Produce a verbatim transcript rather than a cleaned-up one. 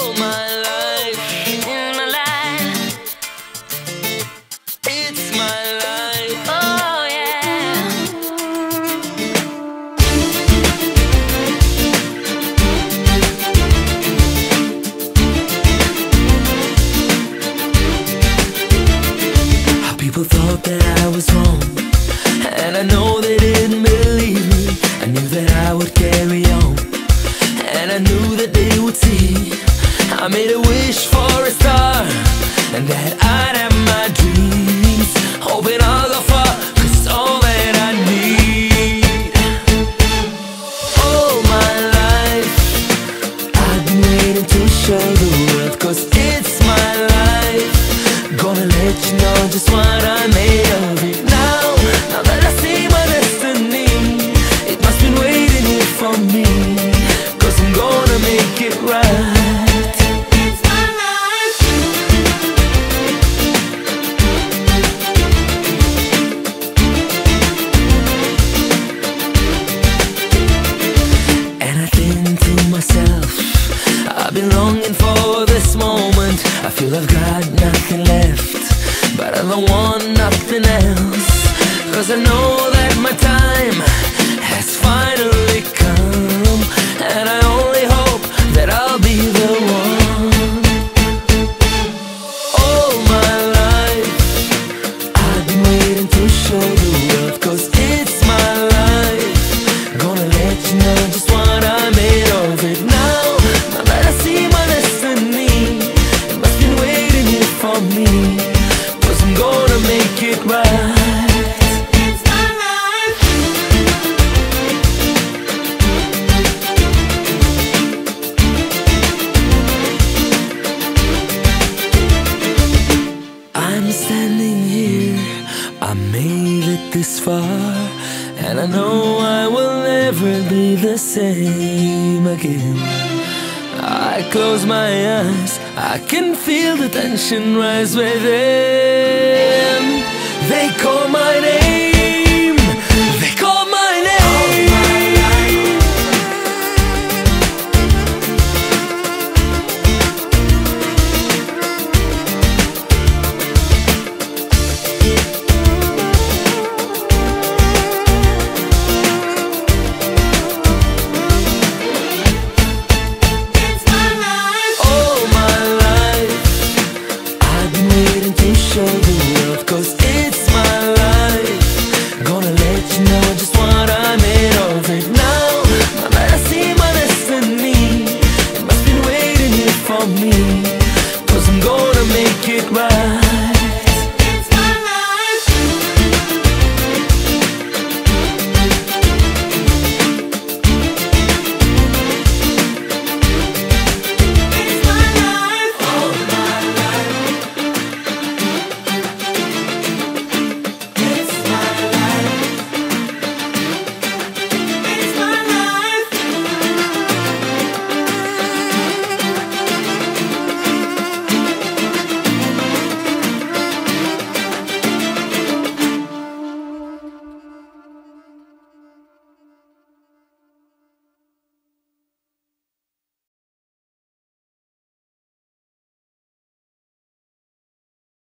All my life, in my life, it's my life. Oh yeah. How people thought that I was wrong, and I know they didn't believe me. I knew that I would carry on, and I knew that they would see. I made a wish for a star, and that I'd have my dreams, hoping I'll go far, 'cause it's all that I need. All my life I've been waiting to show the world, 'cause it's my life. Gonna let you know just what I made of it. Now, now that I see my destiny, it must been waiting here for me, 'cause I'm gonna make it right. It's my life. And I think to myself, I've been longing for this moment. I feel I've got nothing left, but I don't want nothing else, 'cause I know that my time has finally come, and I only hope that I'll be the one. All my life I've been waiting to show the world, 'cause it's my life. Gonna let you know just what I made of it. Now, now that I see my destiny, it must be waiting here for me, 'cause I'm gonna make it right. It's my life. I'm standing here, I made it this far, and I know I will never be the same again. I close my eyes, I can feel the tension rise within. They call my name, they call my name. It's my life. All my life I've been waiting to show the world, 'cause it's my life. Gonna let you know just what I made of it. Now, now that I see my destiny, it must be waiting here for me.